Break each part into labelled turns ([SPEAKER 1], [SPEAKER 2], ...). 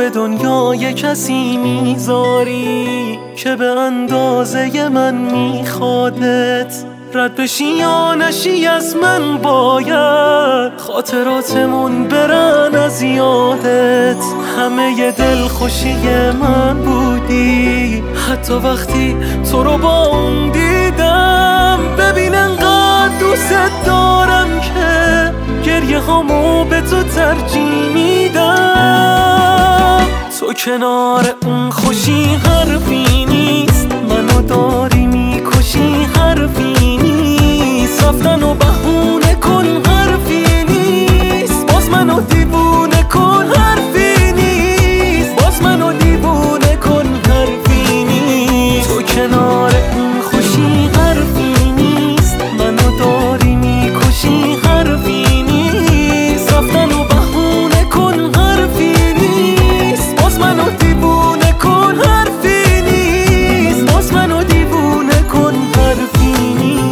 [SPEAKER 1] به دنیای کسی میذاری که به اندازه من میخوادت. رد بشی یا نشی از من باید خاطراتمون برن از یادت. همه ی دلخوشی من بودی حتی وقتی تو رو با اون دیدم. ببین انقدر دوست دارم که گریه هامو به تو ترجیح میدم. تو کنار اون خوشی حرفی نیست، منو داری میکشی حرفی نیست. رفتن و بهونه کن حرفی نیست، باز منو دیوونه کن حرفی نیست، باز منو دیوونه کن حرفی نیست. تو کنار اون خوشی حرفی نیست، منو داری میکشی حرفی نیست. رفتن و بهونه کن حرفی نیست، باز منو دیوونه کن حرفی نیست، باز منو دیوونه کن حرفی نیست.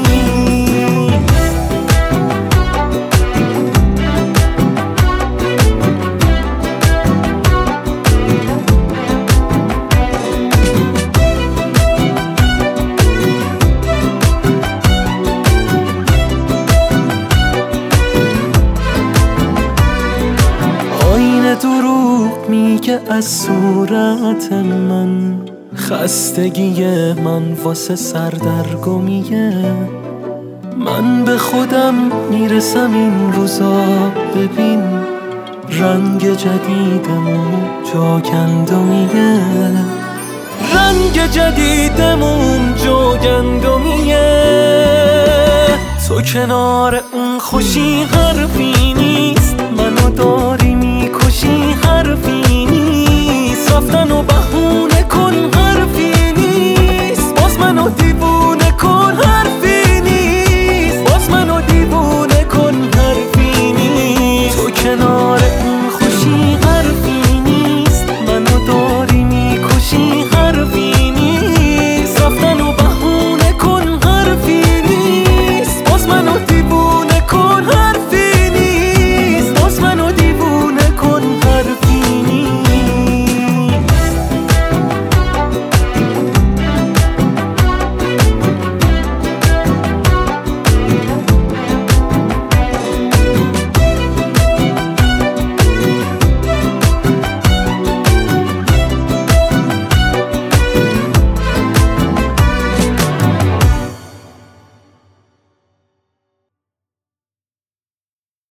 [SPEAKER 1] آینه دروغ میگه از صورت من، خستگی من واسه سردرگمیه. من به خودم میرسم این روزا، ببین رنگ جدیدمون جاگندمیه، رنگ جدیدمون جاگندمیه. تو کنار اون خوشی حرفی نیست، منو داری میکشی حرفی نیست. رفتن و